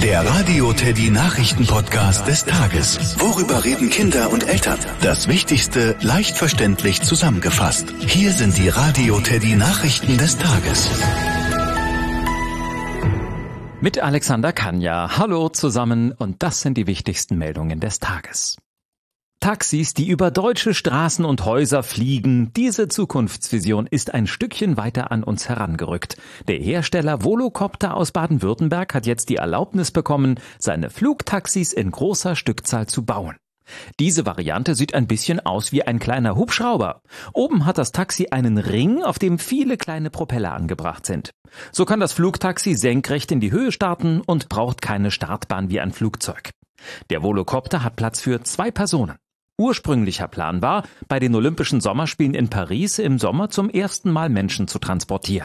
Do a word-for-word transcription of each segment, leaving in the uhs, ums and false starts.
Der Radio Teddy Nachrichten-Podcast des Tages. Worüber reden Kinder und Eltern? Das Wichtigste leicht verständlich zusammengefasst. Hier sind die Radio Teddy Nachrichten des Tages. Mit Alexander Kanja. Hallo zusammen und das sind die wichtigsten Meldungen des Tages. Taxis, die über deutsche Straßen und Häuser fliegen, diese Zukunftsvision ist ein Stückchen weiter an uns herangerückt. Der Hersteller Volocopter aus Baden-Württemberg hat jetzt die Erlaubnis bekommen, seine Flugtaxis in großer Stückzahl zu bauen. Diese Variante sieht ein bisschen aus wie ein kleiner Hubschrauber. Oben hat das Taxi einen Ring, auf dem viele kleine Propeller angebracht sind. So kann das Flugtaxi senkrecht in die Höhe starten und braucht keine Startbahn wie ein Flugzeug. Der Volocopter hat Platz für zwei Personen. Ursprünglicher Plan war, bei den Olympischen Sommerspielen in Paris im Sommer zum ersten Mal Menschen zu transportieren.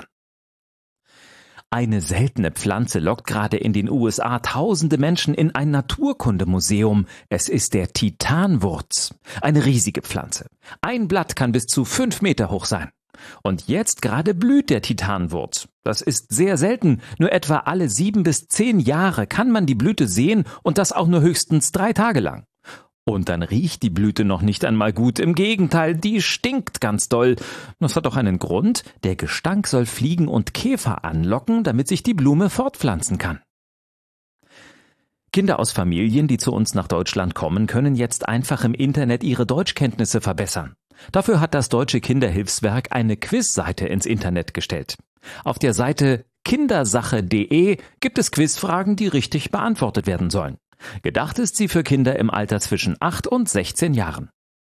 Eine seltene Pflanze lockt gerade in den U S A tausende Menschen in ein Naturkundemuseum. Es ist der Titanwurz. Eine riesige Pflanze. Ein Blatt kann bis zu fünf Meter hoch sein. Und jetzt gerade blüht der Titanwurz. Das ist sehr selten. Nur etwa alle sieben bis zehn Jahre kann man die Blüte sehen und das auch nur höchstens drei Tage lang. Und dann riecht die Blüte noch nicht einmal gut. Im Gegenteil, die stinkt ganz doll. Das hat doch einen Grund. Der Gestank soll Fliegen und Käfer anlocken, damit sich die Blume fortpflanzen kann. Kinder aus Familien, die zu uns nach Deutschland kommen, können jetzt einfach im Internet ihre Deutschkenntnisse verbessern. Dafür hat das Deutsche Kinderhilfswerk eine Quizseite ins Internet gestellt. Auf der Seite kindersache punkt de gibt es Quizfragen, die richtig beantwortet werden sollen. Gedacht ist sie für Kinder im Alter zwischen acht und sechzehn Jahren.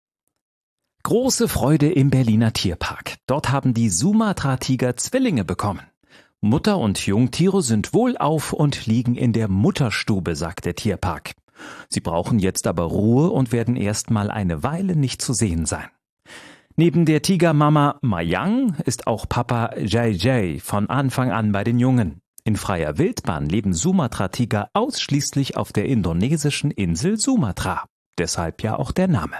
Große Freude im Berliner Tierpark. Dort haben die Sumatra-Tiger Zwillinge bekommen. Mutter und Jungtiere sind wohlauf und liegen in der Mutterstube, sagt der Tierpark. Sie brauchen jetzt aber Ruhe und werden erst mal eine Weile nicht zu sehen sein. Neben der Tigermama Mayang ist auch Papa Jai Jai von Anfang an bei den Jungen. In freier Wildbahn leben Sumatra-Tiger ausschließlich auf der indonesischen Insel Sumatra. Deshalb ja auch der Name.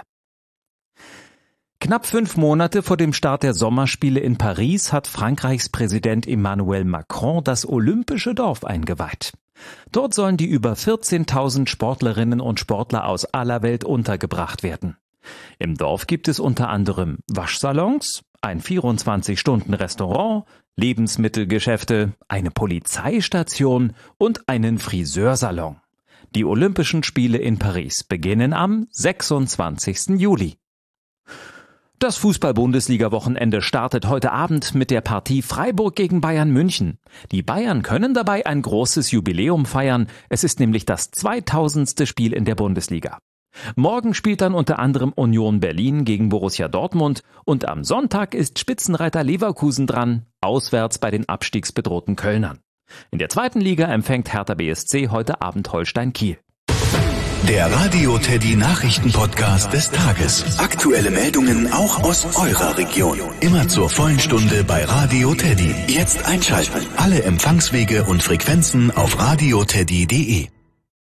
Knapp fünf Monate vor dem Start der Sommerspiele in Paris hat Frankreichs Präsident Emmanuel Macron das olympische Dorf eingeweiht. Dort sollen die über vierzehntausend Sportlerinnen und Sportler aus aller Welt untergebracht werden. Im Dorf gibt es unter anderem Waschsalons, ein vierundzwanzig-Stunden-Restaurant, Lebensmittelgeschäfte, eine Polizeistation und einen Friseursalon. Die Olympischen Spiele in Paris beginnen am sechsundzwanzigsten Juli. Das Fußball-Bundesliga-Wochenende startet heute Abend mit der Partie Freiburg gegen Bayern München. Die Bayern können dabei ein großes Jubiläum feiern. Es ist nämlich das zweitausendste Spiel in der Bundesliga. Morgen spielt dann unter anderem Union Berlin gegen Borussia Dortmund und am Sonntag ist Spitzenreiter Leverkusen dran, auswärts bei den abstiegsbedrohten Kölnern. In der zweiten Liga empfängt Hertha B S C heute Abend Holstein Kiel. Der Radio Teddy Nachrichten-Podcast des Tages. Aktuelle Meldungen auch aus eurer Region. Immer zur vollen Stunde bei Radio Teddy. Jetzt einschalten. Alle Empfangswege und Frequenzen auf radio teddy punkt de.